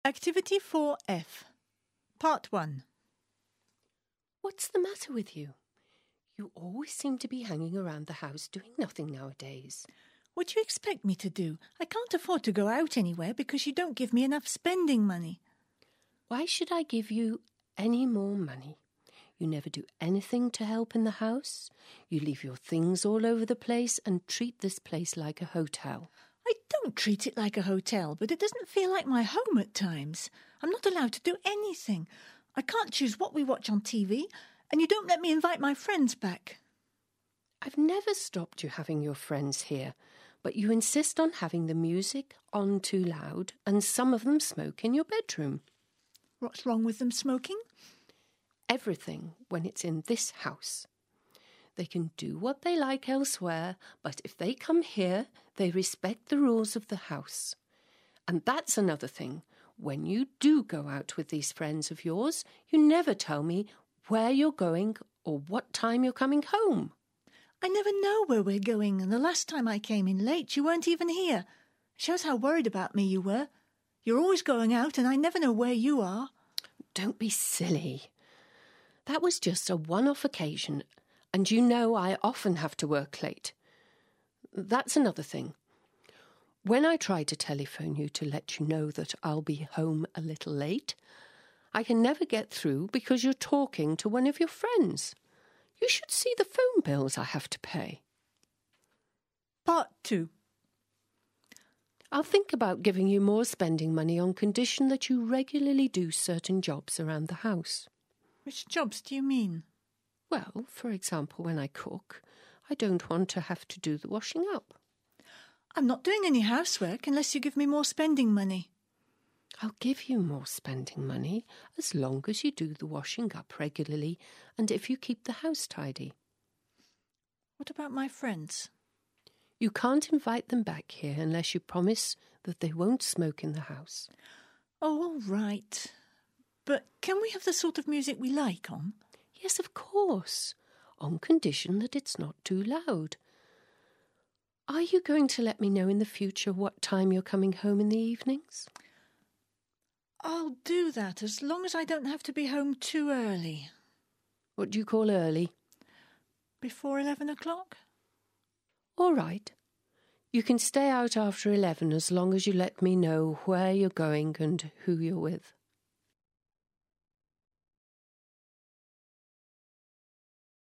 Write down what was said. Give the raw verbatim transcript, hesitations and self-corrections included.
Activity four F. Part one. What's the matter with you? You always seem to be hanging around the house doing nothing nowadays. What do you expect me to do? I can't afford to go out anywhere because you don't give me enough spending money. Why should I give you any more money? You never do anything to help in the house. You leave your things all over the place and treat this place like a hotel. I don't treat it like a hotel, but it doesn't feel like my home at times. I'm not allowed to do anything. I can't choose what we watch on T V, and you don't let me invite my friends back. I've never stopped you having your friends here, but you insist on having the music on too loud, and some of them smoke in your bedroom. What's wrong with them smoking? Everything when it's in this house. They can do what they like elsewhere, but if they come here, they respect the rules of the house. And that's another thing. When you do go out with these friends of yours, you never tell me where you're going or what time you're coming home. I never know where we're going, and the last time I came in late, you weren't even here. Shows how worried about me you were. You're always going out, and I never know where you are. Don't be silly. That was just a one-off occasion, and you know I often have to work late. That's another thing. When I try to telephone you to let you know that I'll be home a little late, I can never get through because you're talking to one of your friends. You should see the phone bills I have to pay. Part two. I'll think about giving you more spending money on condition that you regularly do certain jobs around the house. Which jobs do you mean? Well, for example, when I cook, I don't want to have to do the washing up. I'm not doing any housework unless you give me more spending money. I'll give you more spending money as long as you do the washing up regularly and if you keep the house tidy. What about my friends? You can't invite them back here unless you promise that they won't smoke in the house. Oh, all right. But can we have the sort of music we like on? Yes, of course, on condition that it's not too loud. Are you going to let me know in the future what time you're coming home in the evenings? I'll do that as long as I don't have to be home too early. What do you call early? Before eleven o'clock? All right. You can stay out after eleven as long as you let me know where you're going and who you're with.